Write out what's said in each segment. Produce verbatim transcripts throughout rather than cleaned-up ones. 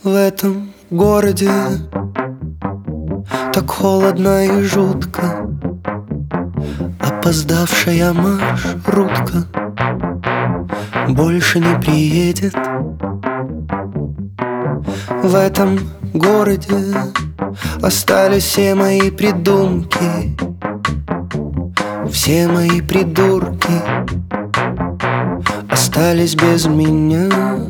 В этом городе так холодно и жутко. Опоздавшая маршрутка больше не приедет. В этом городе остались все мои придумки, все мои придурки остались без меня.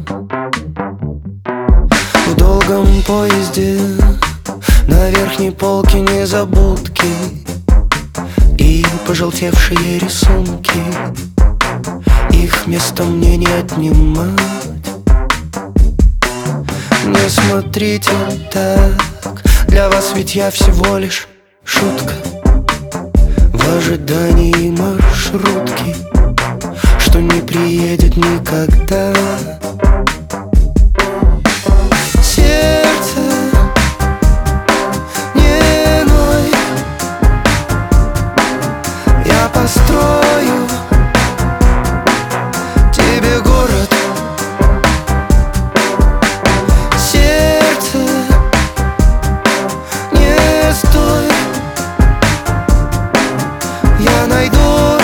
В долгом поезде на верхней полке незабудки и пожелтевшие рисунки. Их место мне не отнимать. Не смотрите так, для вас ведь я всего лишь шутка в ожидании маршрутки, что не приедет никогда. Сердце, не ной, я построю тебе город. Сердце, не стой, я найду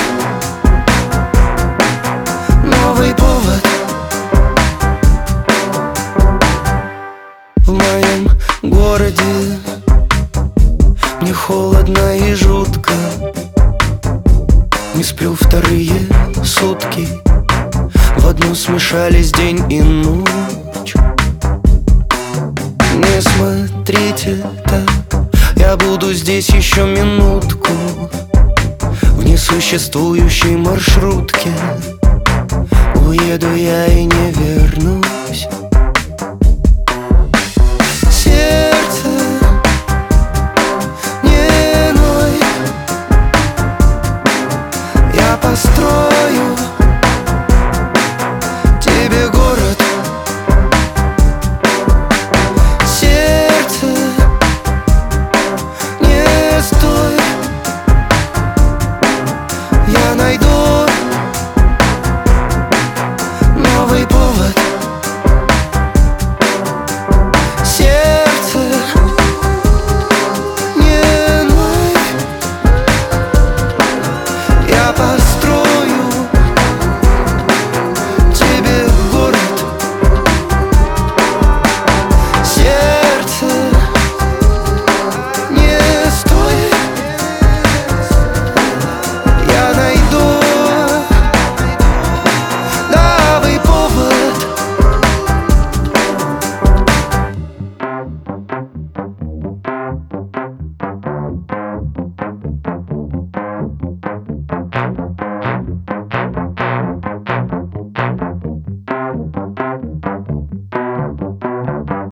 новый повод. В моем городе мне холодно и жутко. Не сплю вторые сутки, в одну смешались день и ночь. Не смотрите так, я буду здесь еще минутку в несуществующей маршрутке. Уеду я и не вернусь.